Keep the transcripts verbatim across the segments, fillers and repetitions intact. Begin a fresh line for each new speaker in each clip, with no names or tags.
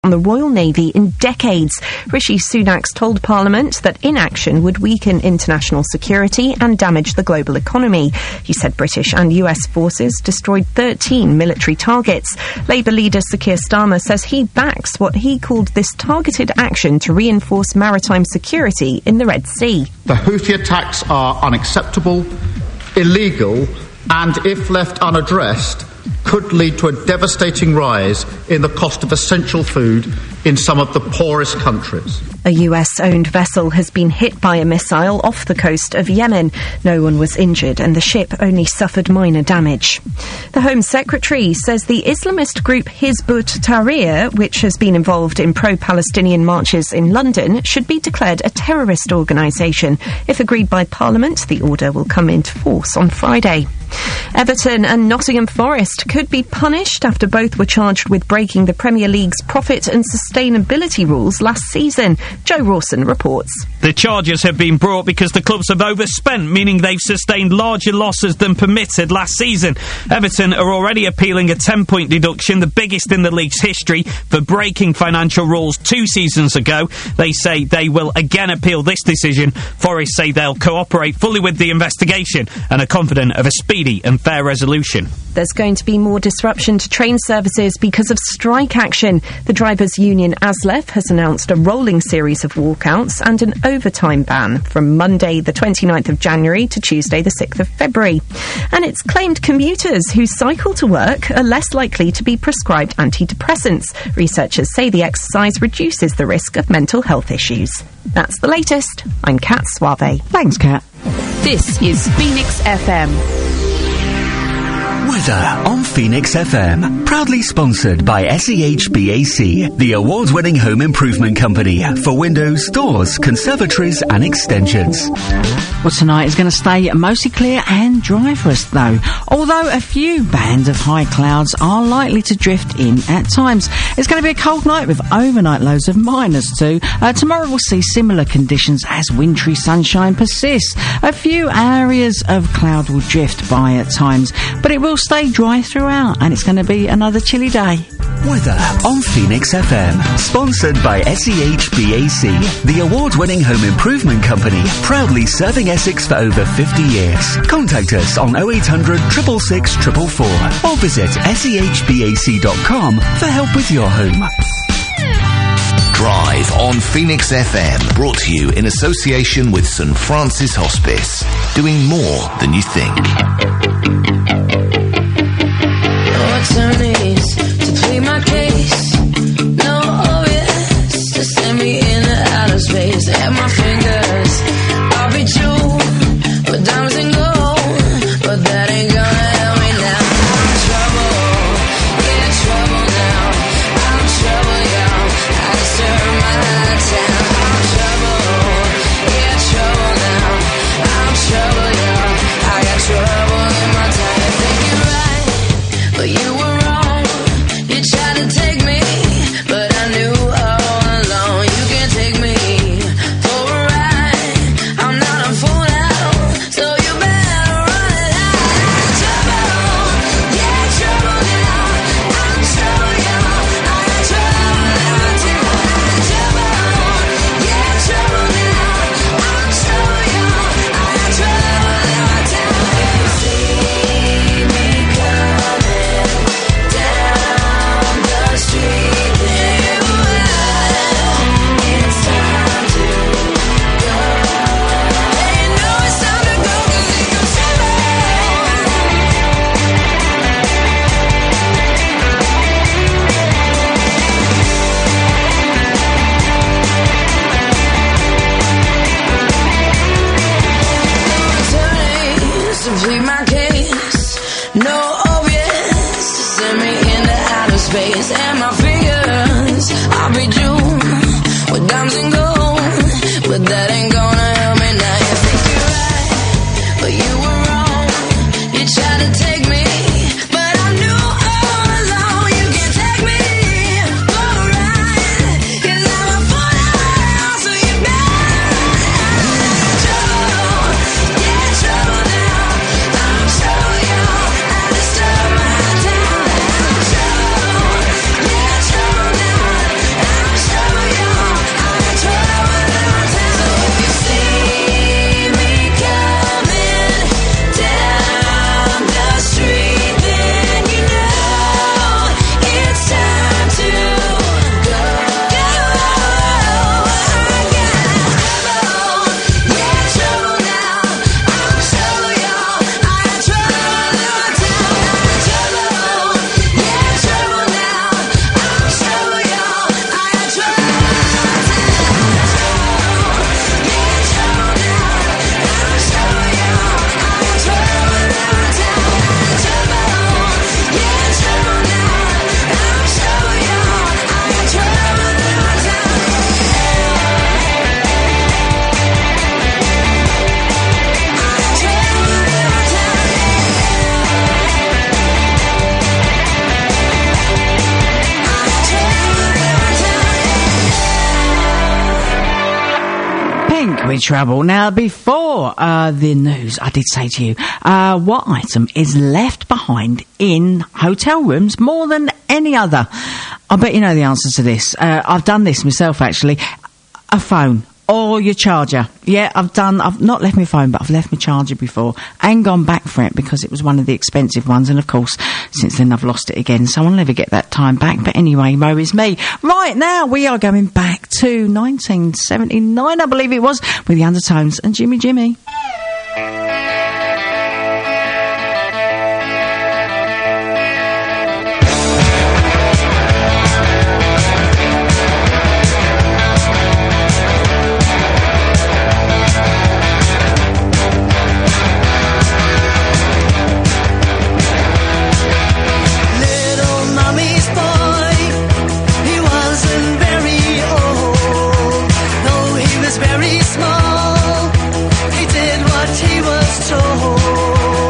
on the Royal Navy in decades. Rishi Sunak's told Parliament that inaction would weaken international security and damage the global economy. He said British and U S forces destroyed thirteen military targets. Labour leader Sir Keir Starmer says he backs what he called this targeted action to reinforce maritime security in the Red Sea.
The Houthi attacks are unacceptable, illegal, and if left unaddressed, could lead to a devastating rise in the cost of essential food in some of the poorest countries.
A U S-owned vessel has been hit by a missile off the coast of Yemen. No one was injured and the ship only suffered minor damage. The Home Secretary says the Islamist group Hizb ut-Tahrir, which has been involved in pro-Palestinian marches in London, should be declared a terrorist organisation. If agreed by Parliament, the order will come into force on Friday. Everton and Nottingham Forest could be punished after both were charged with breaking the Premier League's profit and sustainability rules last season. Joe Rawson reports.
The charges have been brought because the clubs have overspent, meaning they've sustained larger losses than permitted last season. Everton are already appealing a ten-point deduction, the biggest in the league's history, for breaking financial rules two seasons ago. They say they will again appeal this decision. Forest say they'll cooperate fully with the investigation and are confident of a speedy and fair resolution.
There's going to be more disruption to train services because of strike action. The drivers' union ASLEF has announced a rolling series of walkouts and an overtime ban from Monday the twenty-ninth of January to Tuesday the sixth of February. And it's claimed commuters who cycle to work are less likely to be prescribed antidepressants. Researchers say the exercise reduces the risk of mental health issues. That's the latest. I'm Kat Suave.
Thanks, Kat.
This is Phoenix F M.
Weather on Phoenix F M. Proudly sponsored by S E H B A C, the award-winning home improvement company for windows, doors, conservatories and extensions.
Well, tonight is going to stay mostly clear and dry for us, though. Although a few bands of high clouds are likely to drift in at times. It's going to be a cold night with overnight lows of minus two. Uh, tomorrow we'll see similar conditions as wintry sunshine persists. A few areas of cloud will drift by at times, but it will stay dry throughout, and it's going to be another chilly day.
Weather on Phoenix F M. Sponsored by S E H B A C, the award-winning home improvement company, proudly serving Essex for over fifty years. Contact us on oh eight hundred, six six six, four four four or visit S E H B A C dot com for help with your home.
Drive on Phoenix F M, brought to you in association with St Francis Hospice, doing more than you think.
Attorneys to plead my case. No, oh yes, to send me into outer space. At my fingers, I'll be true with diamonds and gold, but that ain't gonna help me now. I'm in trouble, yeah, trouble now. I'm in trouble, y'all. I disturb my town. I'm in trouble, yeah, trouble now. I'm in trouble, y'all. I got trouble in my town. You think you're right, but you were wrong. You tried to take me, but I knew all along you can't take me for a ride. I'm not a fool now, so you better run it out. Trouble, yeah, trouble now. I'm in trouble, y'all. I got trouble in my town. Trouble, yeah, trouble now. I'm in trouble, y'all. I got trouble in my town. If you see me coming down the street, then well, it's time to go. They know it's time to go 'cause they can trouble. Attorneys to plead my case. No obvious to send me into outer space. And my fingers, I'll be due with diamonds and gold, but that ain't gonna help me now. You think you're right, but you were wrong. You tried to take me, but I knew all along you can't take me for a ride. 'Cause I'm a fool now, so you better trouble, yeah, trouble now. I'm trouble, y'all. I disturb my town. I'm trouble,
think we're trouble. Now, before uh, the news, I did say to you, uh, what item is left behind in hotel rooms more than any other? I bet you know the answer to this. Uh, I've done this myself, actually. A phone. Or your charger. Yeah, I've done, I've not left my phone, but I've left my charger before and gone back for it because it was one of the expensive ones. And of course, since then I've lost it again. So I'll never get that time back. But anyway, woe is me. Right now, we are going back to nineteen seventy-nine, I believe it was, with the Undertones and Jimmy Jimmy.
Very small, he did what he was told.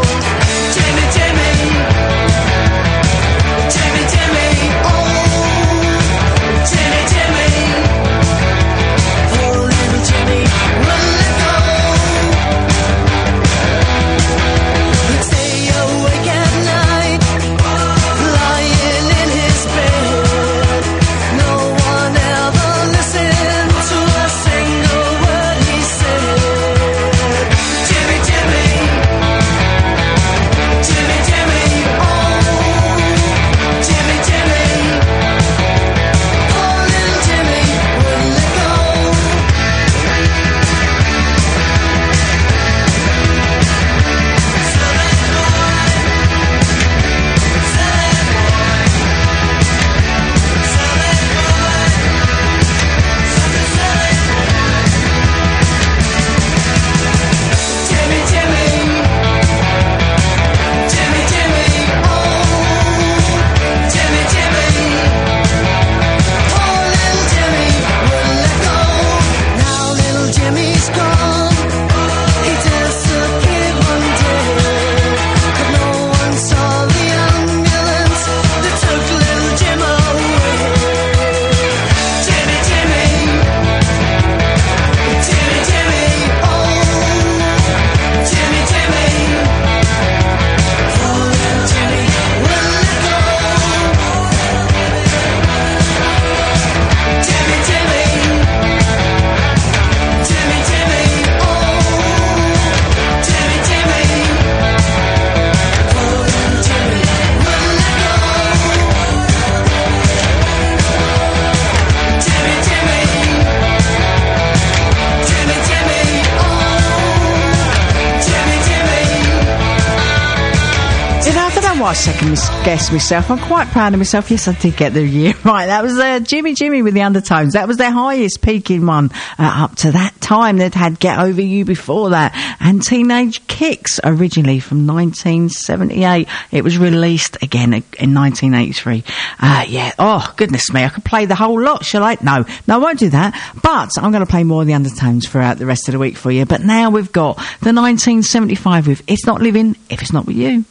I second guess myself. I'm quite proud of myself. Yes, I did get the year right. That was uh, Jimmy Jimmy with the Undertones. That was their highest peaking one uh, up to that time. They'd had Get Over You before that, and Teenage Kicks originally from nineteen seventy-eight. It was released again in nineteen eighty-three. Uh, yeah. Oh goodness me, I could play the whole lot. Shall I? No, no, I won't do that. But I'm going to play more of the Undertones throughout the rest of the week for you. But now we've got the nineteen seventy-five with It's Not Living If It's Not With You.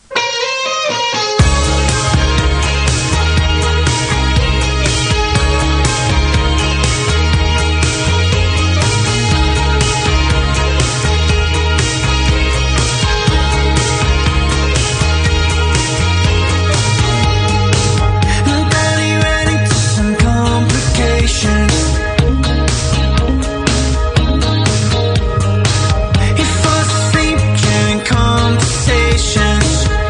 If I think in conversations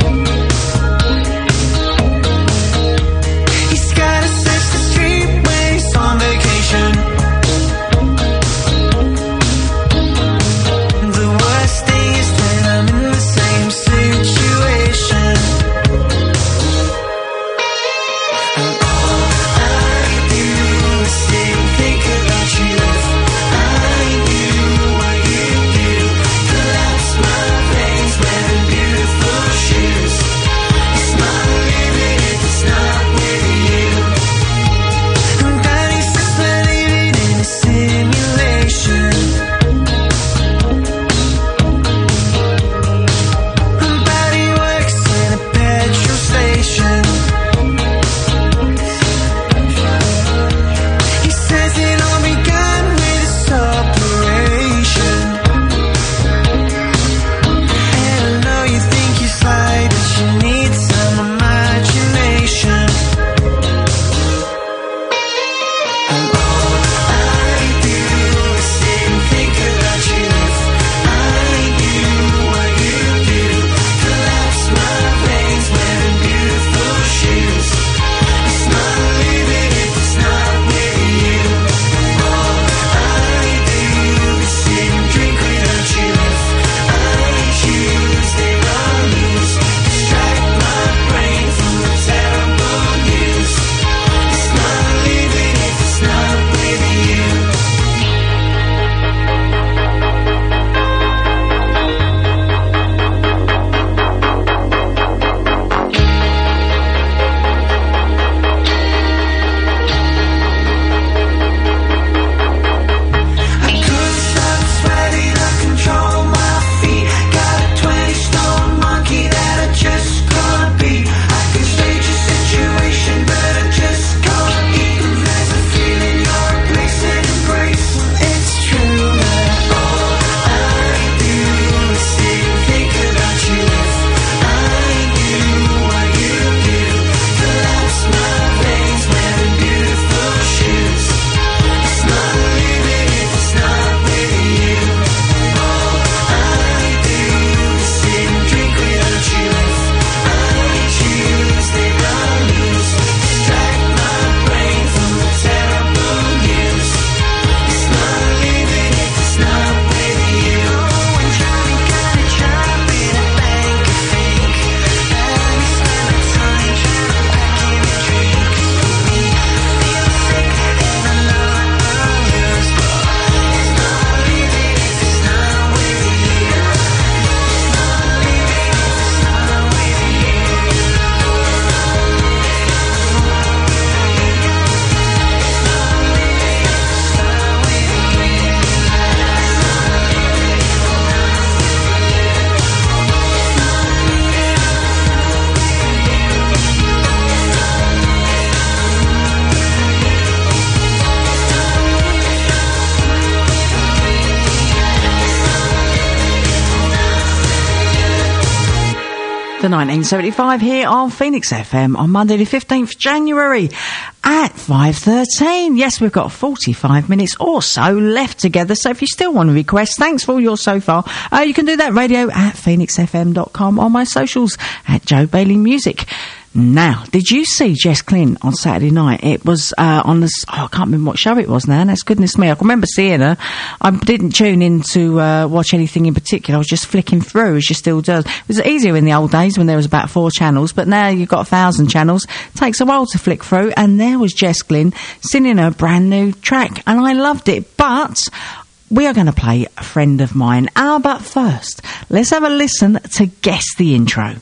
The nineteen seventy-five here on Phoenix F M on Monday the fifteenth of January at five thirteen. Yes, we've got forty-five minutes or so left together, so if you still want to request, thanks for all yours so far, uh, you can do that radio at phoenix f m dot com, on my socials at Joe Bailey Music. Now, did you see Jess Glynne on Saturday night? It was uh, on this, oh, I can't remember what show it was now, that's goodness me. I can remember seeing her. I didn't tune in to uh, watch anything in particular. I was just flicking through, as she still does. It was easier in the old days when there was about four channels, but now you've got a thousand channels. It takes a while to flick through, and there was Jess Glynne singing her brand new track, and I loved it. But we are going to play A Friend of Mine. Ah, but first, let's have a listen to Guess the Intro.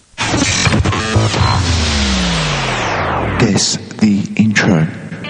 Guess the intro.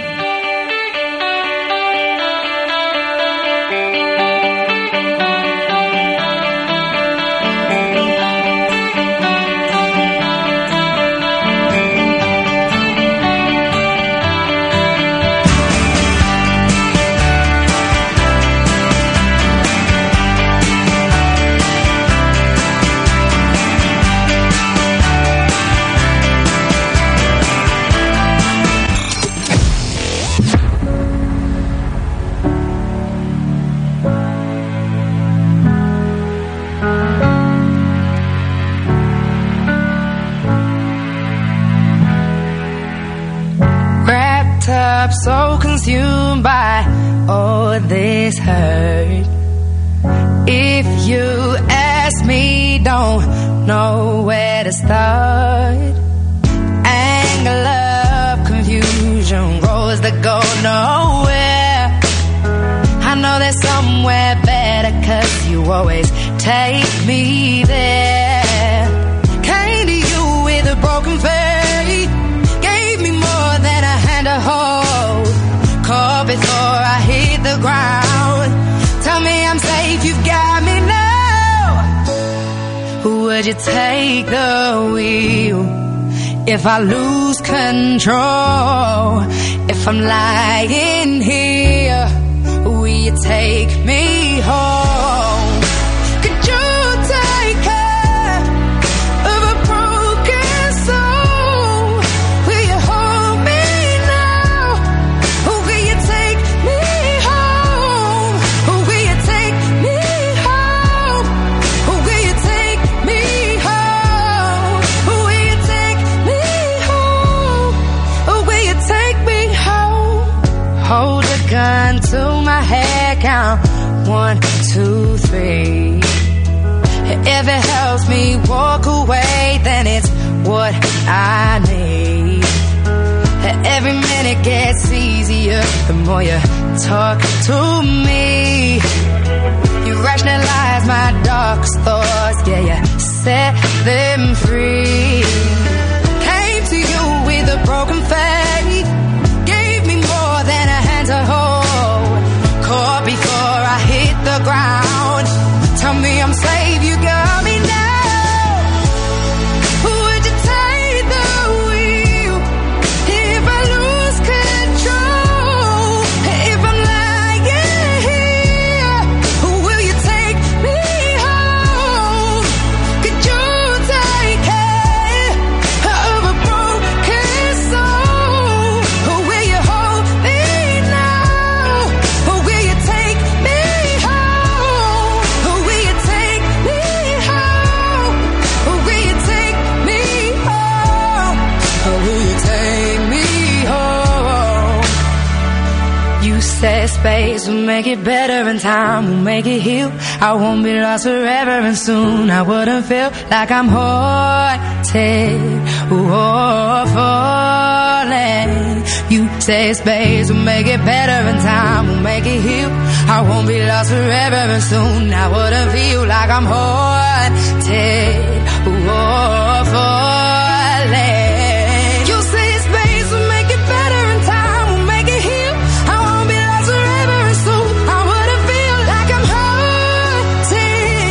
So consumed by all this hurt. If you ask me, don't know where to start. Anger, love, confusion, roads that go nowhere. I know there's somewhere better, 'cause you always take me there. Came to you with a broken faith, gave me more than a hand to hold. Call before I hit the ground. Tell me I'm safe, you've got me now. Would you take the wheel if I lose control? If I'm lying here, will you take me home? Could you take care of a broken soul? Will you hold me now? Or will you take hold a gun to my head, count one, two, three. If it helps me walk away, then it's what I need. Every minute gets easier the more you talk to me. You rationalize my darkest thoughts, yeah, you set them free. Came to you with a broken faith, gave me more than a hand to hold. Caught before I hit the ground. Tell me I'm slave, you got me now. Would you take the wheel if I lose control? If I'm lying here, will you take me home? Could you take care of a broken soul? Or will you hold me now? Or will you take me home? Or will you take me home? Or will you take me home? Or will you take me home? You said space will make it better and time will make it heal. I won't be lost forever and soon I wouldn't feel like I'm haunted or falling. You said space will make it better and time will make it heal. I won't be lost forever and soon I wouldn't feel like I'm haunted or falling. You say space will make it better and time will make it heal. I won't be lost forever and soon I wouldn't feel like I'm haunted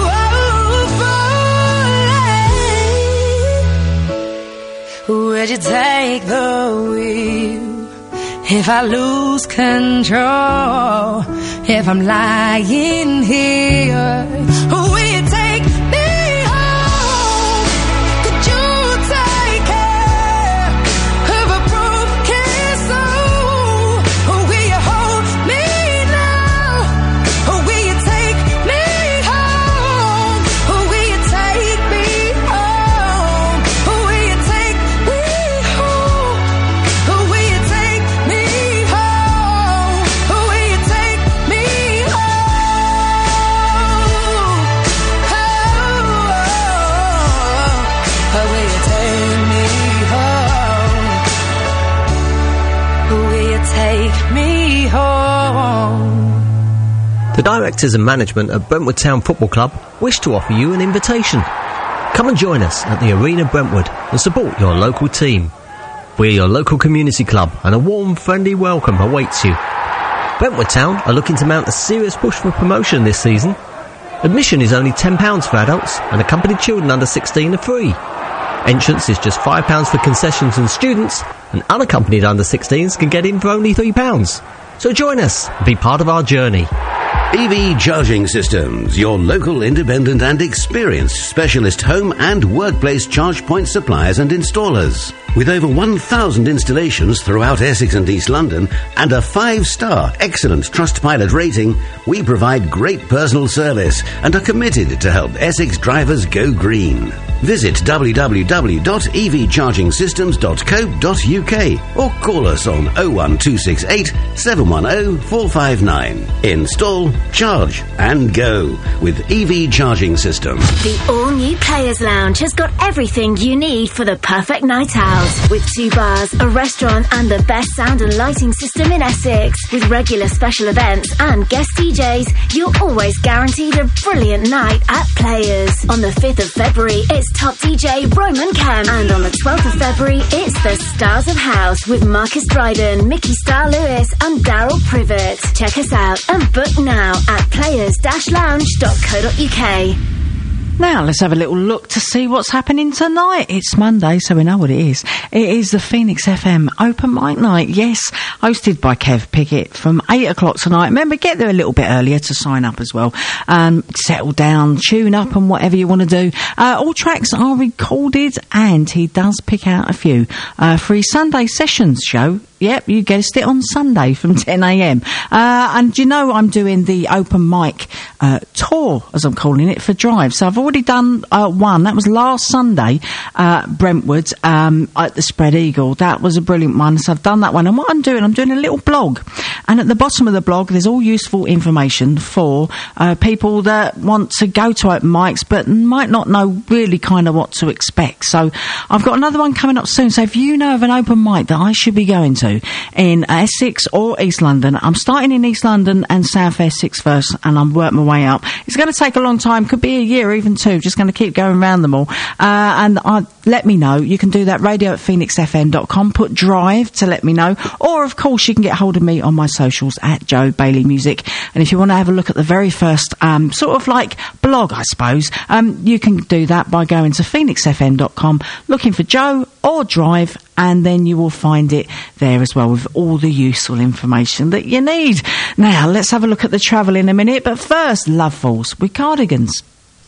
or falling. Would you take the wheel if I lose control? If I'm lying here, will you take me home? Could you take care of a broken soul? Or will you hold me now? Or will you take me home? Or will you take me home? Or will you take me home? Or will you take me home? Or will you take me home? Oh, or will you take me home? Or will you take me home?
The directors and management at Brentwood Town Football Club wish to offer you an invitation. Come and join us at the Arena Brentwood and support your local team. We're your local community club and a warm, friendly welcome awaits you. Brentwood Town are looking to mount a serious push for promotion this season. Admission is only ten pounds for adults and accompanied children under sixteen are free. Entrance is just five pounds for concessions and students, and unaccompanied under sixteens can get in for only three pounds. So join us and be part of our journey.
E V Charging Systems, your local independent and experienced specialist home and workplace charge point suppliers and installers. With over one thousand installations throughout Essex and East London and a five-star excellent Trustpilot rating, we provide great personal service and are committed to help Essex drivers go green. Visit w w w dot e v charging systems dot co dot u k or call us on oh one two six eight, seven one oh, four five nine. Install, charge and go with E V Charging Systems.
The all-new Players Lounge has got everything you need for the perfect night out. With two bars, a restaurant and the best sound and lighting system in Essex. With regular special events and guest D Js, you're always guaranteed a brilliant night at Players. On the fifth of February, it's top D J Roman Kemp. And on the twelfth of February, it's the Stars of House with Marcus Dryden, Mickey Star Lewis and Daryl Privet. Check us out and book now at players dash lounge dot co dot u k.
Now, let's have a little look to see what's happening tonight. It's Monday, so we know what it is. It is the Phoenix F M Open Mic Night, yes, hosted by Kev Pickett from eight o'clock tonight. Remember, get there a little bit earlier to sign up as well. Um, settle down, tune up and whatever you want to do. Uh, all tracks are recorded and he does pick out a few uh, for his Sunday Sessions show Yep, you guessed it, on Sunday from ten a m. Uh, and you know I'm doing the open mic uh, tour, as I'm calling it, for Drive. So I've already done uh, one. That was last Sunday, uh, Brentwood, um, at the Spread Eagle. That was a brilliant one. So I've done that one. And what I'm doing, I'm doing a little blog. And at the bottom of the blog, there's all useful information for uh, people that want to go to open mics but might not know really kind of what to expect. So I've got another one coming up soon. So if you know of an open mic that I should be going to in Essex or East London, I'm starting in East London and South Essex first, and I'm working my way up. It's going to take a long time, could be a year, even two, just going to keep going around them all. Uh, and I, let me know. You can do that, radio at phoenix f m dot com, put Drive to let me know, or of course you can get hold of me on my socials at Joe Bailey Music. And if you want to have a look at the very first um, sort of like blog, I suppose, um, you can do that by going to phoenix f m dot com, looking for Joe or Drive, and then you will find it there as well with all the useful information that you need. Now, let's have a look at the travel in a minute, but first, Love Falls with Cardigans.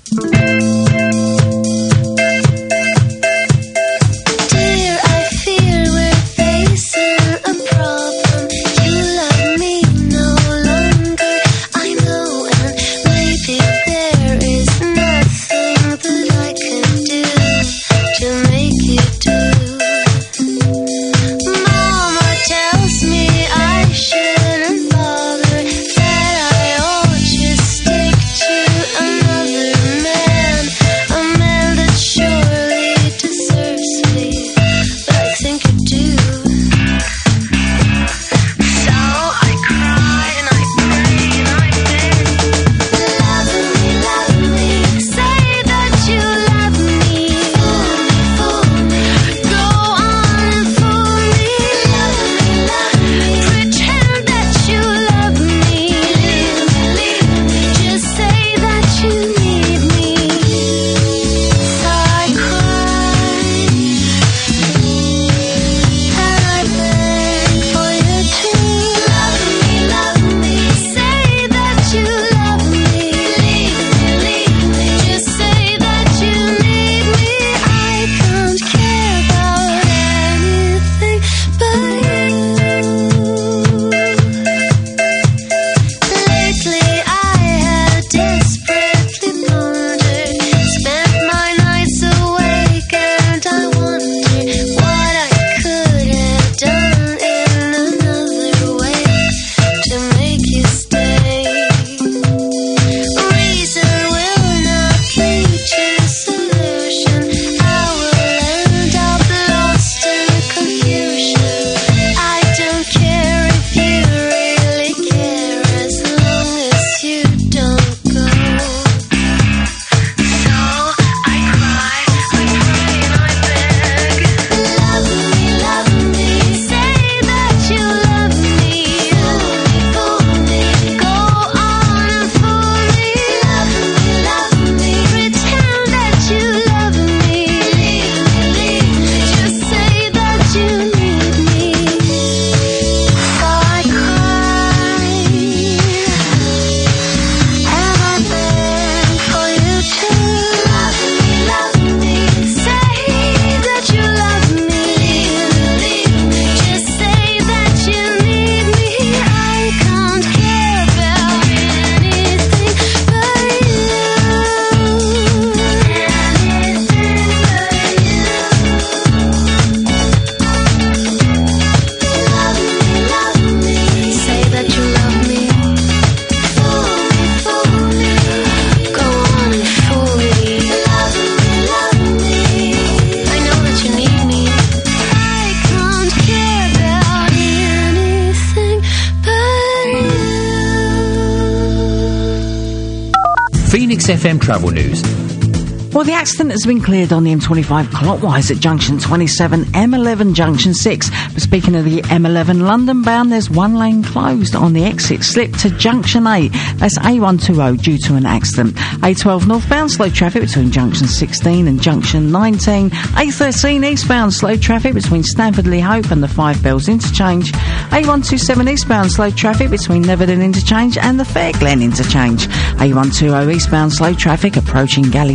Phoenix F M Travel News.
Well, the accident has been cleared on the M twenty-five clockwise at junction twenty-seven, M eleven junction six. But speaking of the M eleven London bound, there's one lane closed on the exit slip to junction eight. That's A one twenty due to an accident. A twelve northbound slow traffic between junction sixteen and junction nineteen. A thirteen eastbound slow traffic between Stanford Lee Hope and the Five Bells interchange. A one twenty-seven eastbound slow traffic between Neverton interchange and the Fair Glen interchange. A one twenty eastbound slow traffic approaching Galleys Corner.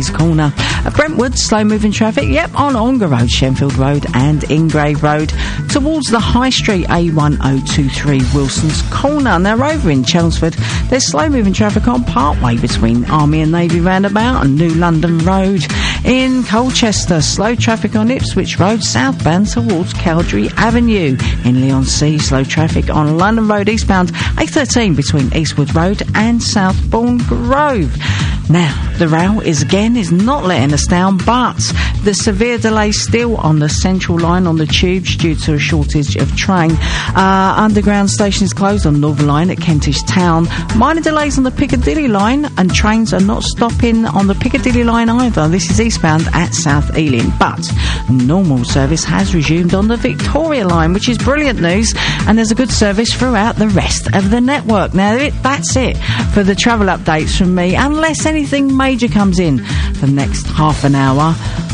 corner. At Brentwood, slow-moving traffic, yep, on Ongar Road, Shenfield Road and Ingrave Road. Towards the High Street, A one oh two three Wilson's Corner. Now, over in Chelmsford, there's slow-moving traffic on Parkway between Army and Navy Roundabout and New London Road. In Colchester, slow traffic on Ipswich Road, southbound towards Cowdrey Avenue. In Leigh-on-Sea, slow traffic on London Road, eastbound, A thirteen between Eastwood Road and Southbourne Grove. Now, the rail is again is not letting us down, but the severe delay still on the central line on the tubes due to a shortage of train. Uh, underground station is closed on Northern Line at Kentish Town. Minor delays on the Piccadilly line, and trains are not stopping on the Piccadilly line either. This is eastbound at South Ealing, but normal service has resumed on the Victoria line, which is brilliant news, and there's a good service throughout the rest of the network. Now, it, that's it for the travel updates from me, unless any anything major comes in for the next half an hour.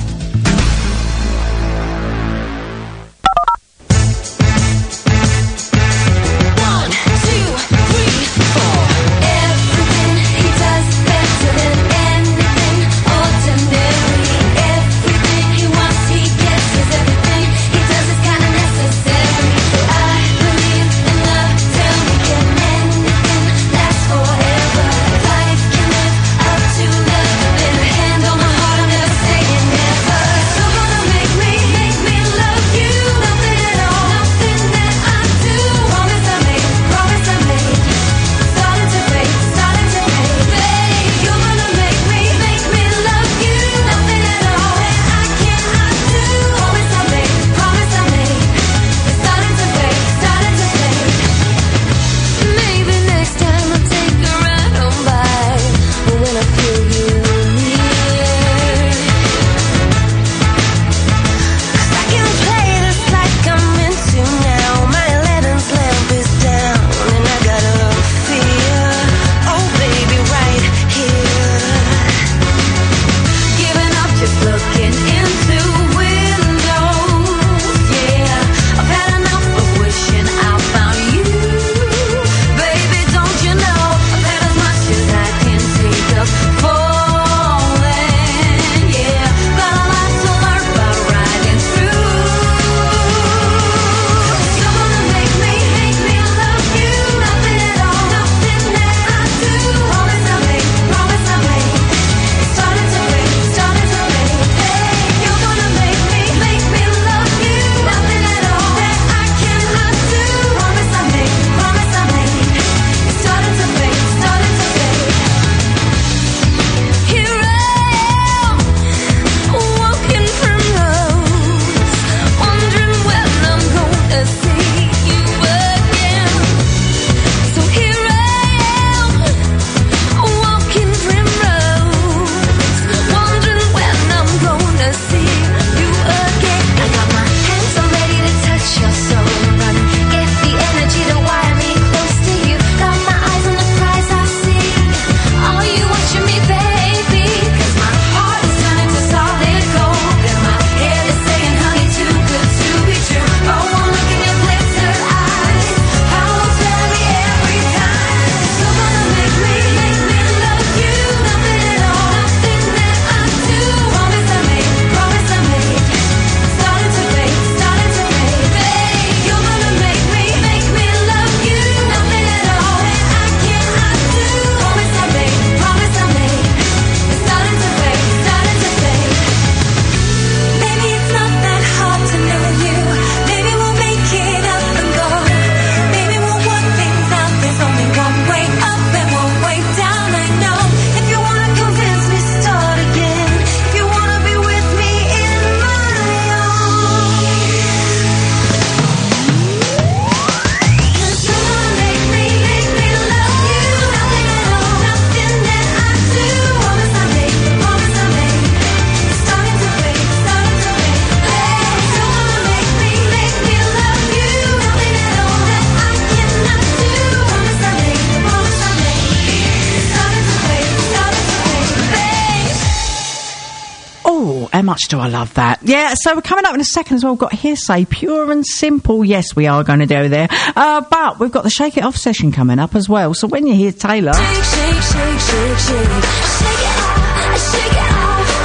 How much do I love that? Yeah, so we're coming up in a second as well. We've got Hearsay, Pure and Simple. Yes, we are going to go there. Uh, but we've got the Shake It Off session coming up as well. So when you hear Taylor... Shake, shake, shake, shake, shake. Shake it off, shake it off.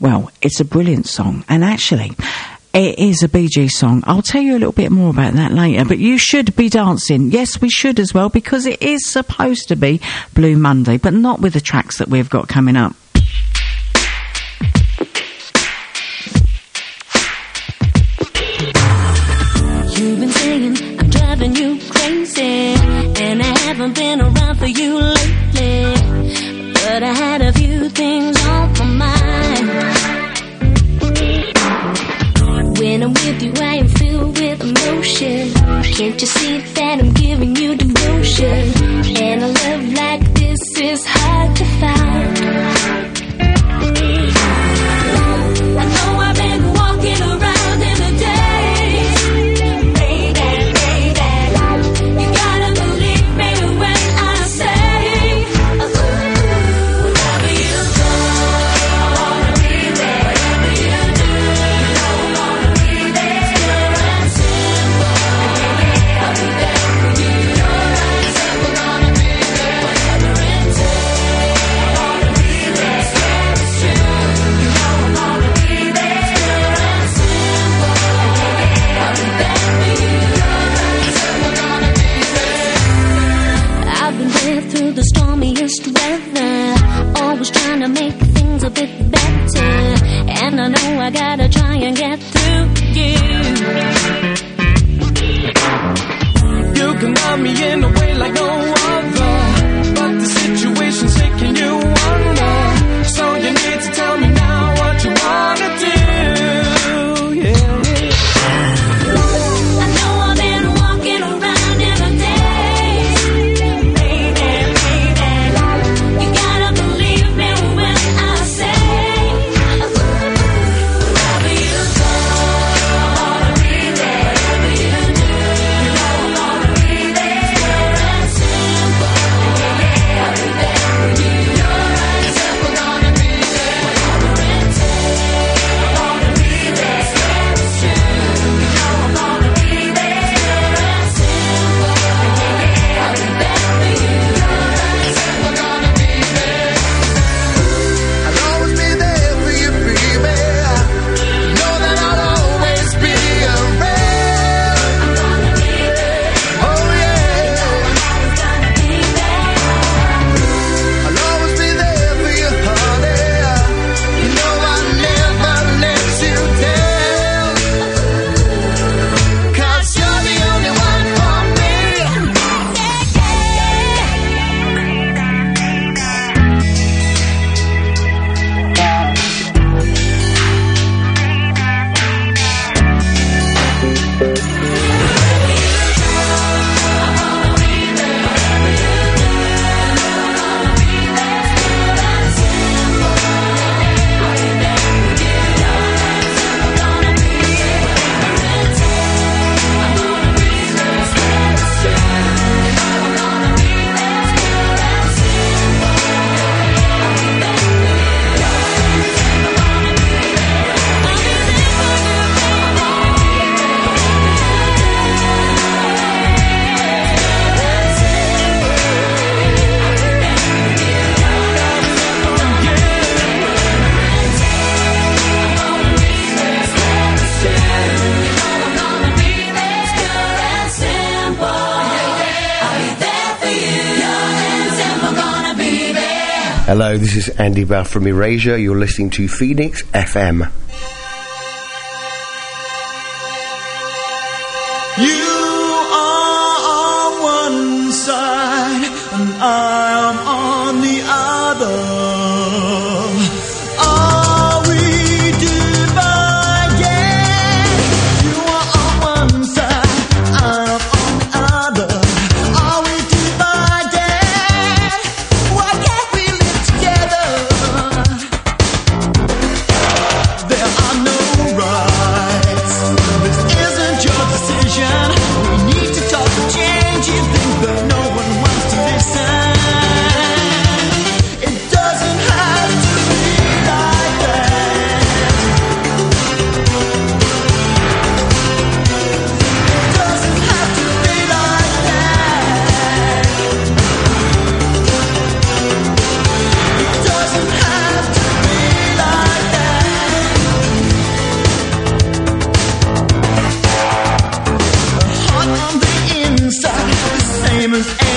Well, it's a brilliant song, and actually, it is a Bee Gees song. I'll tell you a little bit more about that later, but you should be dancing. Yes, we should as well, because it is supposed to be Blue Monday, but not with the tracks that we've got coming up.
You've been saying I'm driving you crazy, and I haven't been around for you lately, but I had a few things on my mind. When I'm with you, I am filled with emotion. Can't you see that I'm giving you devotion? And a love like this is hard to find. I know I've been walking around in the day. Through the stormiest weather, always trying to make things a bit better, and I know I gotta try and get through you. You can love me in a way like no other, but the situation's making you wonder, so you need to tell me now what you wanna do.
Hello, this is Andy Bell from Erasure. You're listening to Phoenix F M.
You are on one side and I am on the other. Are we divided? You are on one side, I am on the other. Are we divided? Why can't we live together? There are no rights. This isn't your decision. We need to talk and change it, but no one wants to listen.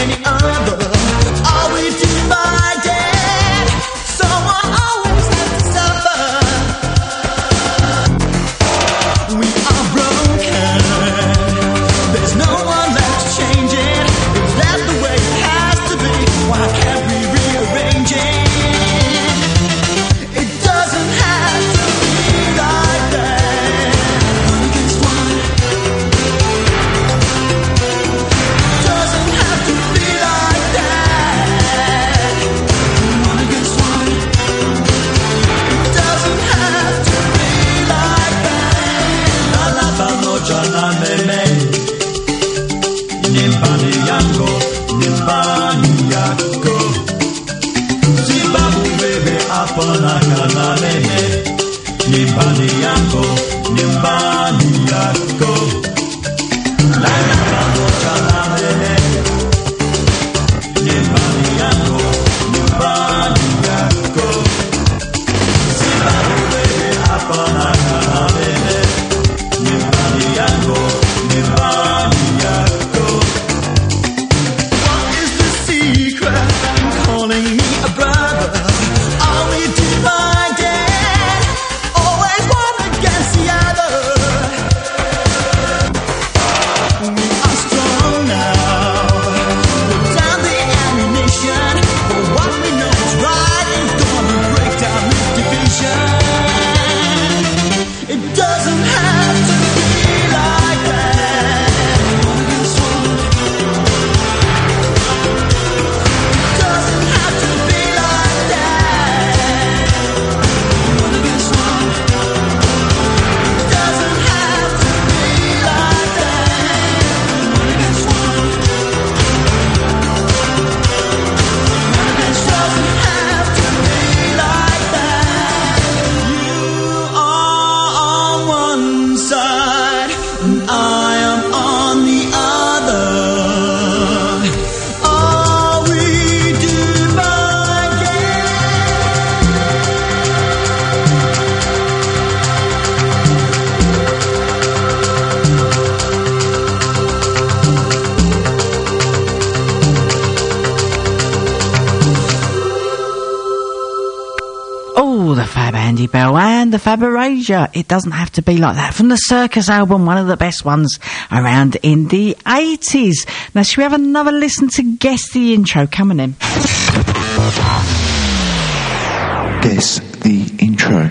any other. Are we divided? Someone always has to suffer. We are broken. There's no one left to change it. Is that the way it has to be? Why can't we rearrange it? It doesn't have to be like that. One against one. Doesn't have to be like that. One against one. It doesn't have to be like that. La la ba no jana me me. Nimbani yango, nimbani yako. Zibabu bebe apana kana me me. Nimbani yango, nimbani yako. La la ba no jana me me. Nimbani yango, nimbani yako. Zibabu bebe apana kana me me. Nimbani yango, nimbani yako. What is the secret in calling me a brother? Are we divided? Always one against the other. We are strong now. Put down the ammunition. For what we know is right is gonna break down this division. It doesn't have to be like that. One against one. Doesn't have to be like that. One against one. Doesn't have to be like that. One against one. One against doesn't have to be like that. You are on one side and I am on the other. Are we divided?
Oh, the Fab Andy Bell and the Fab Erasure. It doesn't have to be like that. From the Circus album, one of the best ones around in the eighties. Now, should we have another listen to Guess the Intro coming in?
Guess the intro.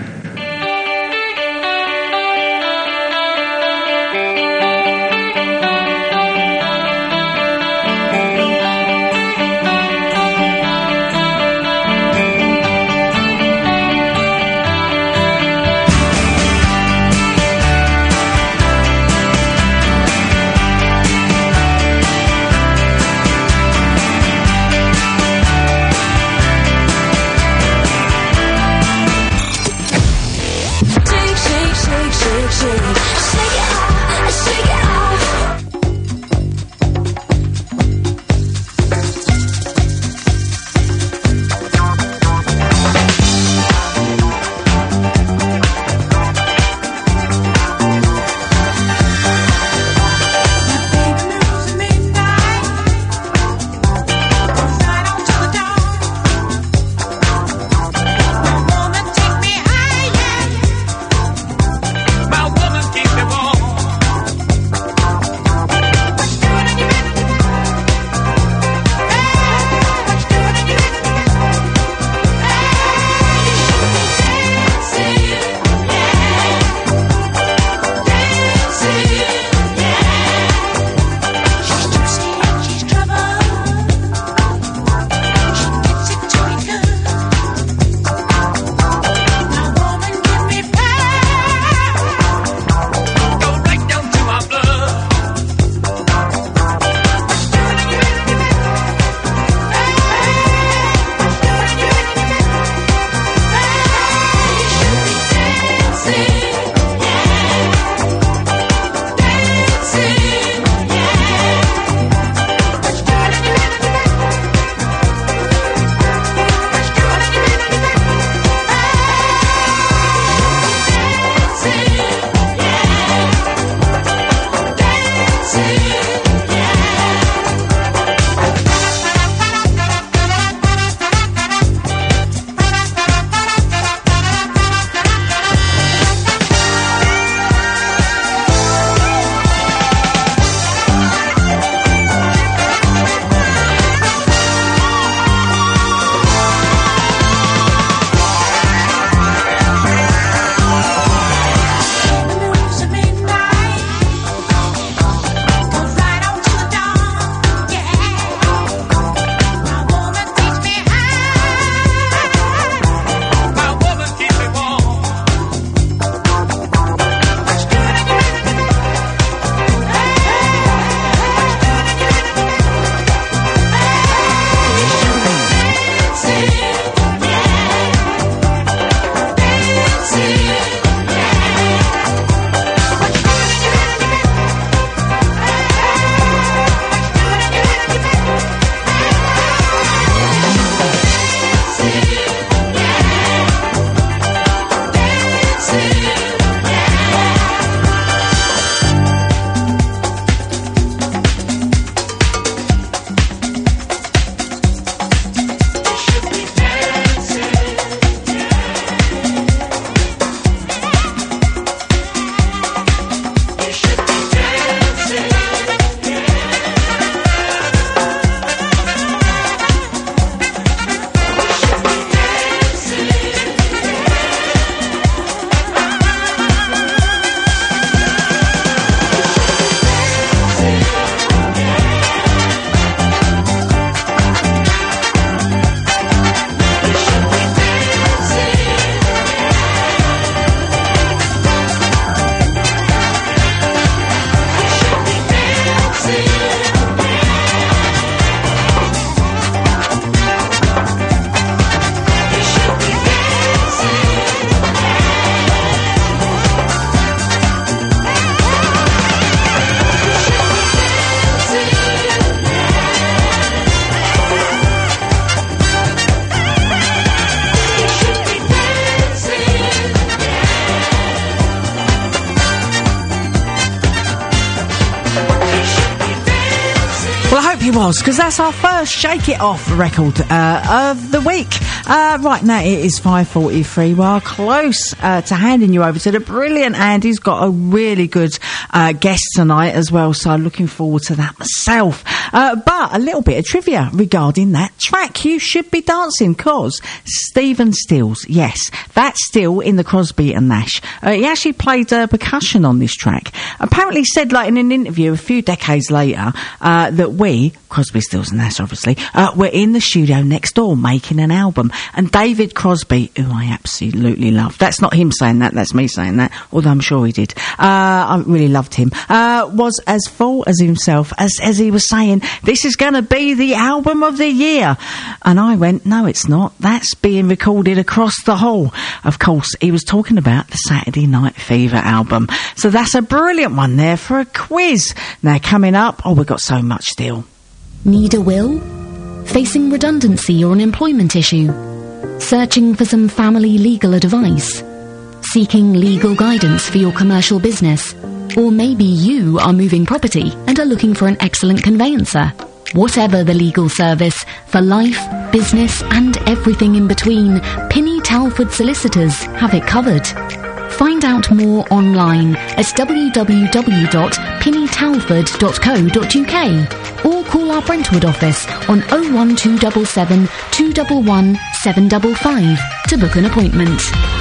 was, because that's our first Shake It Off record uh, of the week. Uh, right now it is five forty-three. We are close uh, to handing you over to the brilliant Andy's got a really good uh, guest tonight as well, so looking forward to that myself. Uh, but a little bit of trivia regarding that track, You Should Be Dancing, cause Stephen Stills, yes, that's still in the Crosby and Nash. Uh, he actually played uh, percussion on this track. Apparently said, like in an interview a few decades later, uh, that we, Crosby, Stills and Nash obviously, uh, were in the studio next door making an album, and David Crosby, who I absolutely love, that's not him saying that, that's me saying that, although I'm sure he did, uh, I really loved him, uh, was as full as himself as, as he was saying, this is going to be the album of the year. And I went, no, it's not. That's being recorded across the hall. Of course, he was talking about the Saturday Night Fever album. So that's a brilliant one there for a quiz. Now, coming up, oh, we've got so much still.
Need a will? Facing redundancy or an employment issue? Searching for some family legal advice? Seeking legal guidance for your commercial business? Or maybe you are moving property and are looking for an excellent conveyancer. Whatever the legal service, for life, business and everything in between, Pinny Talford Solicitors have it covered. Find out more online at w w w dot pinny talford dot co dot u k or call our Brentwood office on oh one two seven seven, two one one, seven five five to book an appointment.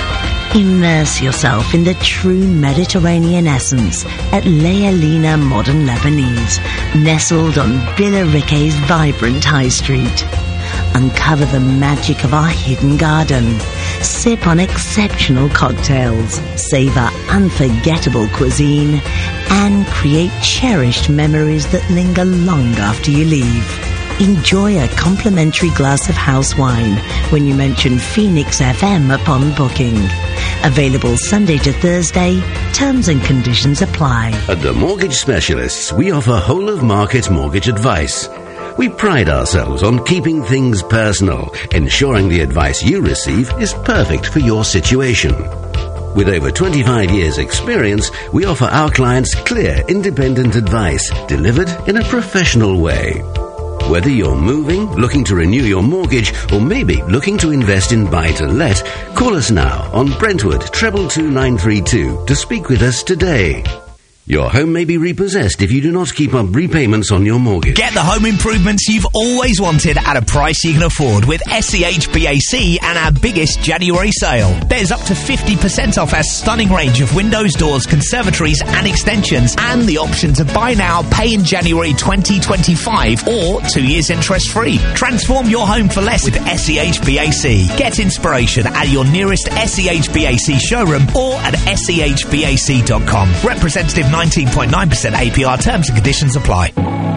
Immerse yourself in the true Mediterranean essence at Lealina Modern Lebanese, nestled on Billericay's vibrant high street. Uncover the magic of our hidden garden. Sip on exceptional cocktails, savor unforgettable cuisine, and create cherished memories that linger long after you leave. Enjoy a complimentary glass of house wine when you mention Phoenix F M upon booking. Available Sunday to Thursday. Terms and conditions apply.
At the Mortgage Specialists, we offer whole-of-market mortgage advice. We pride ourselves on keeping things personal, ensuring the advice you receive is perfect for your situation. With over twenty-five years' experience, we offer our clients clear, independent advice delivered in a professional way. Whether you're moving, looking to renew your mortgage, or maybe looking to invest in buy-to-let, call us now on Brentwood treble two nine three two to speak with us today. Your home may be repossessed if you do not keep up repayments on your mortgage.
Get the home improvements you've always wanted at a price you can afford with S C H B A C and our biggest January sale. There's up to fifty percent off our stunning range of windows, doors, conservatories and extensions, and the option to buy now, pay in January twenty twenty-five or two years interest free. Transform your home for less with S C H B A C. Get inspiration at your nearest S C H B A C showroom or at S C H B A C dot com. Representative nineteen point nine percent A P R. Terms and conditions apply.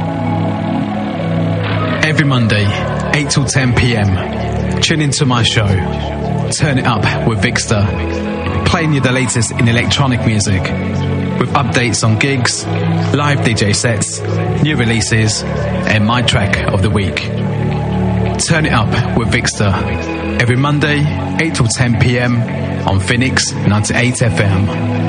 Every Monday, eight till ten p.m, tune into my show, Turn It Up with Vicster, playing you the latest in electronic music, with updates on gigs, live D J sets, new releases, and my track of the week. Turn It Up with Vicster, every Monday, eight till ten p.m, on Phoenix ninety-eight F M.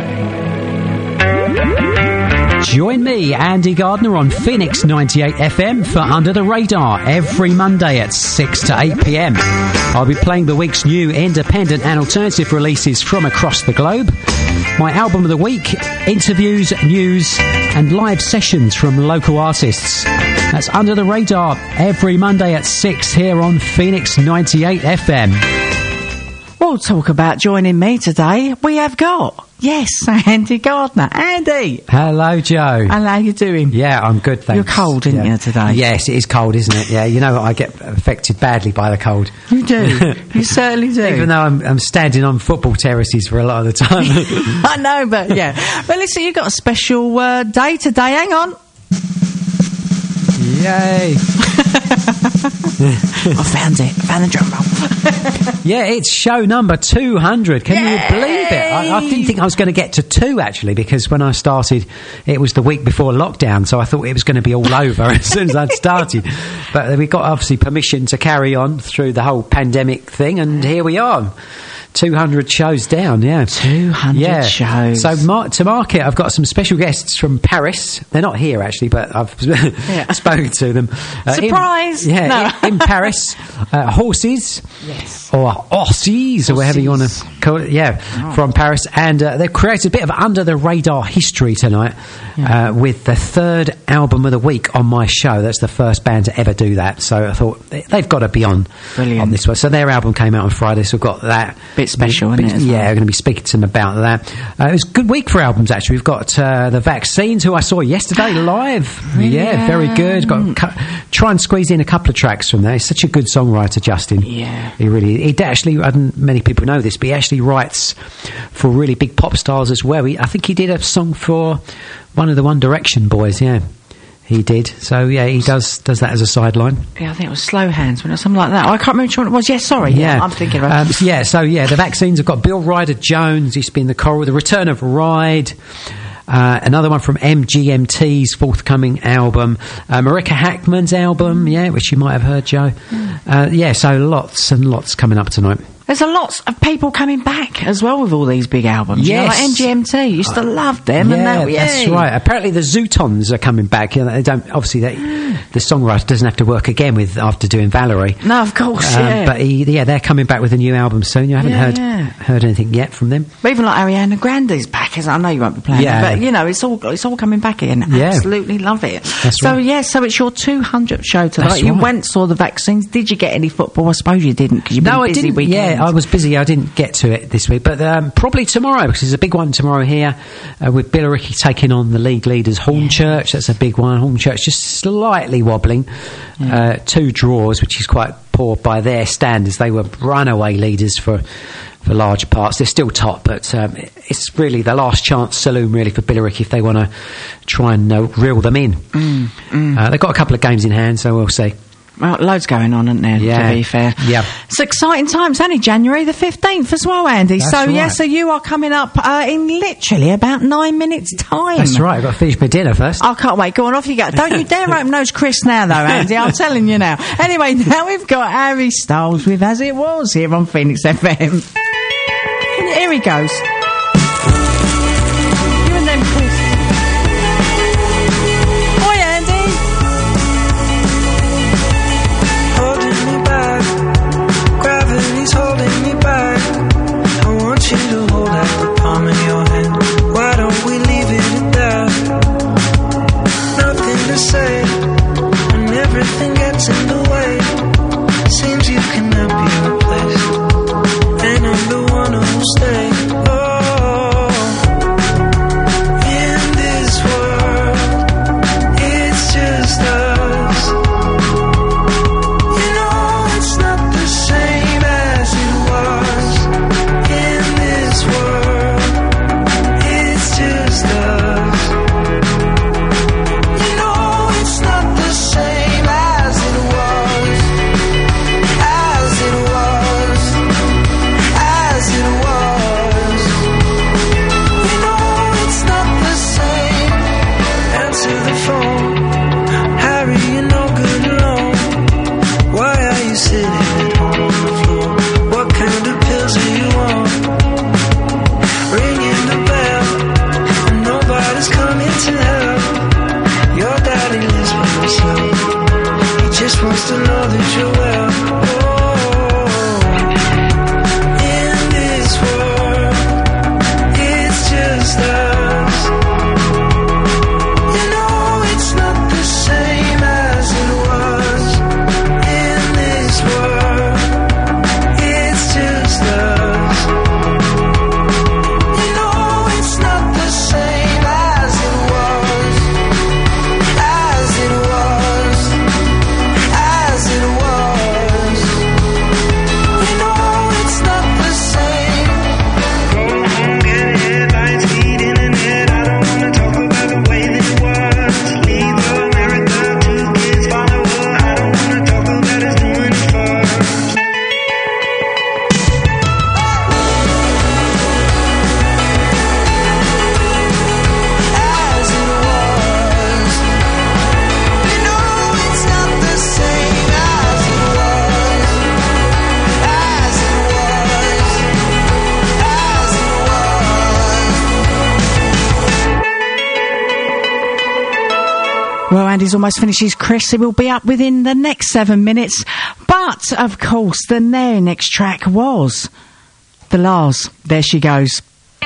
Join me, Andy Gardner, on Phoenix ninety-eight F M for Under the Radar every Monday at six to eight p.m. I'll be playing the week's new independent and alternative releases from across the globe, my album of the week, interviews, news and live sessions from local artists. That's Under the Radar every Monday at six here on Phoenix ninety-eight F M.
We'll talk about joining me today. We have got, yes, Andy Gardner. Andy!
Hello, Joe.
Hello, how you doing?
Yeah, I'm good, thanks.
You're cold, aren't
yeah.
you, today?
Yes, it is cold, isn't it? Yeah, you know, I get affected badly by the cold.
You do. You certainly do.
Even though I'm, I'm standing on football terraces for a lot of the time.
I know, but yeah. Well, listen, you've got a special uh, day today. Hang on.
Yay.
I found it. I found the drum roll.
Yeah, it's show number two hundred. Can Yay! You believe it? I, I didn't think I was going to get to two, actually, because when I started, it was the week before lockdown, so I thought it was going to be all over as soon as I'd started. But we got, obviously, permission to carry on through the whole pandemic thing, and here we are. two hundred shows down, yeah.
two hundred
yeah.
shows.
So mar- to mark it, I've got some special guests from Paris. They're not here, actually, but I've
Yeah.
spoken to them. Uh, in-
Surprise!
yeah,
No.
in, in Paris. Uh, horses.
Yes.
Or Aussies, or whatever you want to call it. Yeah,
Oh.
from Paris. And uh, they've created a bit of under-the-radar history tonight uh, with the third album of the week on my show. That's the first band to ever do that. So I thought they- they've got to be on, on this one. So their album came out on Friday, so we've got that.
Bit special, isn't it, as
Yeah,
well?
we're going to be speaking to them about that. Uh, it was a good week for albums, actually. We've got uh, The Vaccines, who I saw yesterday live. Yeah, very good. Got cu- try and squeeze in a couple of tracks from there. He's such a good songwriter, Justin.
Yeah.
He really, he actually, I don't, many people know this, but he actually writes for really big pop stars as well. He, I think he did a song for one of the One Direction boys, yeah. He did. So, yeah, he does does that as a sideline.
Yeah, I think it was Slow Hands, wasn't it? Something like that. I can't remember which one it was. Yes, sorry. Yeah, I'm thinking of
Um, yeah, so, yeah, The Vaccines have got Bill Ryder Jones, he's been the choral, The Return of Ride, uh, another one from M G M T's forthcoming album, uh, Marika Hackman's album, yeah, which you might have heard, Joe. Uh, yeah, so lots and lots coming up tonight.
There's a lot of people coming back as well with all these big albums. You know,
Yes.
like M G M T. Used to love them.
Yeah,
and now,
that's
yay.
right. Apparently, the Zootons are coming back. You know, they don't. Obviously, they, the songwriter doesn't have to work again with after doing Valerie.
No, of course,
Um,
yeah.
But he, yeah, they're coming back with a new album soon. You haven't
Yeah,
heard
yeah.
heard anything yet from them.
But even like Ariana Grande's back. As I know you won't be playing
Yeah.
it, but you know it's all it's all coming back again.
Yeah.
Absolutely love it.
That's
so
right.
yeah, so it's your two hundredth show tonight.
That's
You
right.
went saw The Vaccines. Did you get any football? I suppose you didn't because you've been
No, I
busy
didn't.
weekend.
Yeah, I was busy. I didn't get to it this week, but um, probably tomorrow because there's a big one tomorrow here uh, with Billericay taking on the league leaders Hornchurch. That's a big one. Hornchurch just slightly wobbling. Uh, two draws, which is quite poor by their standards. They were runaway leaders for for large parts. They're still top, but um, it's really the last chance saloon really for Billericay if they want to try and uh, reel them in.
Mm, mm.
Uh, they've got a couple of games in hand, so we'll see.
Well, loads going on, isn't there,
Yeah.
to be fair?
Yeah.
It's exciting times, only January the fifteenth as well, Andy.
That's
so, yeah,
right.
so you are coming up uh, in literally about nine minutes' time.
That's right. I've got to finish my dinner first.
I can't wait. Go on, off you go. Don't you dare open those crisps now, though, Andy. I'm telling you now. Anyway, now we've got Harry Styles with As It Was here on Phoenix F M. Here he goes. You and them crisps. Hi, Andy.
Holding me back, gravity's holding me back. I want you to hold out the palm of your hand. Why don't we leave it at that? Nothing to say, when everything gets in the way. Seems you cannot be replaced, and I'm the one who'll stay. Oh, in this world, it's just us. You know it's not the same as it was. In this world, it's just us. You know it's not the same as it was. As it was. As it was. You know it's not the same. Answer the phone. Harry, you're no good alone. Why are you sitting at home on the floor? What kind of pills are you on? Ringing the bell, and nobody's coming to help. Your daddy lives by himself. He just wants to know that you're well. Oh, in this world, it's just us. You know it's not the same as it was. In this world, it's just us. You know it's not the same as it was. As it was. As it was.
go. Andy's almost finished his crisp. He will be up within the next seven minutes. But, of course, the next track was The Lars. There she goes.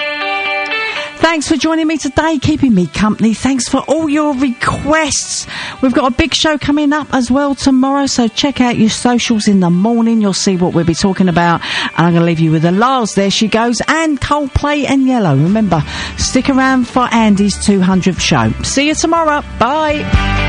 Thanks for joining me today, keeping me company. Thanks for all your requests. We've got a big show coming up as well tomorrow, so check out your socials in the morning. You'll see what we'll be talking about. And I'm going to leave you with The Lars, There She Goes, and Coldplay and Yellow. Remember, stick around for Andy's two hundredth show. See you tomorrow. Bye.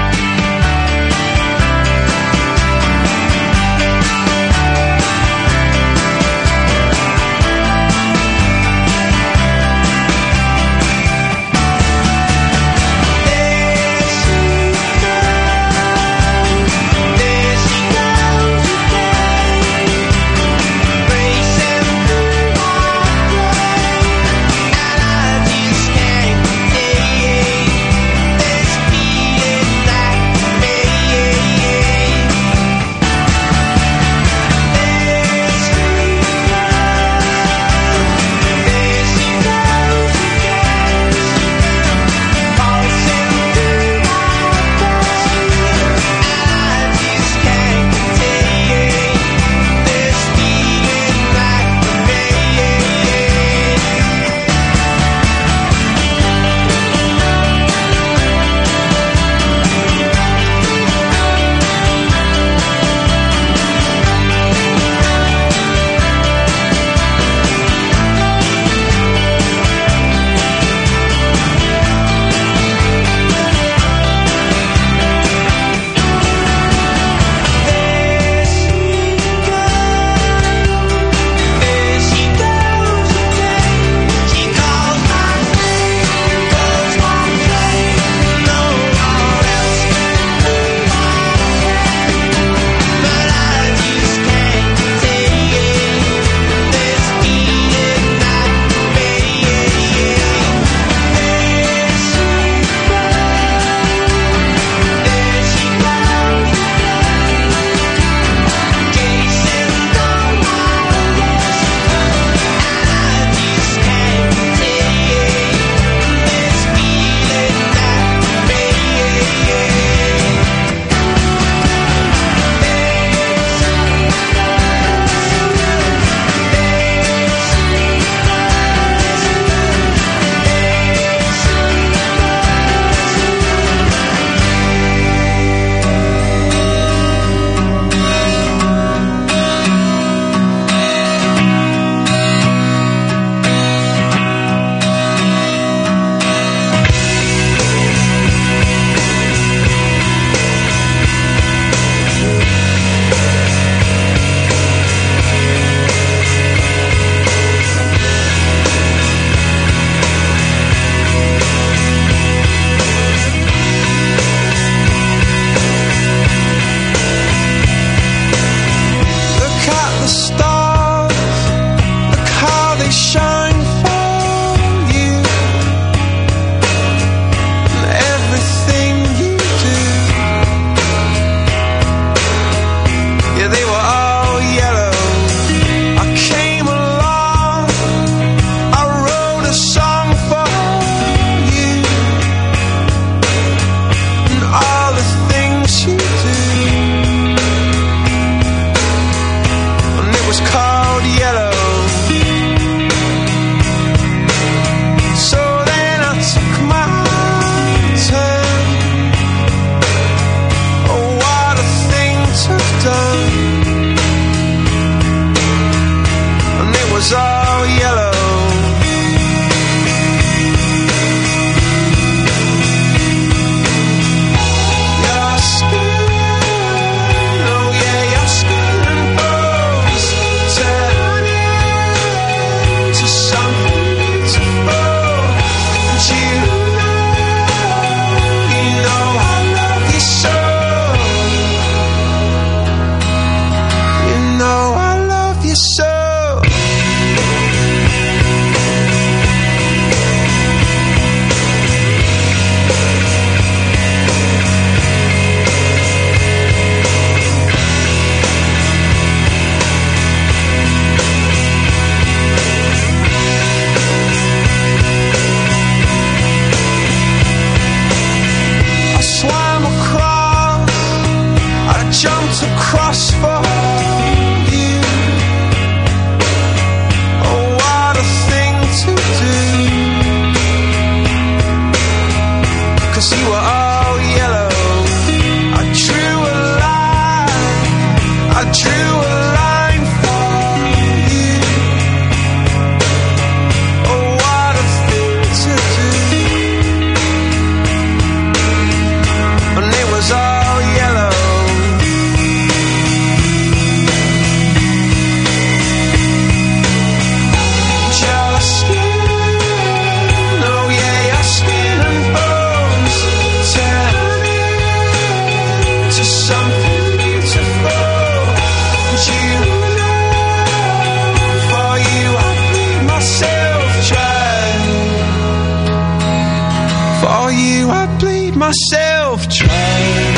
Was you I bleed myself dry.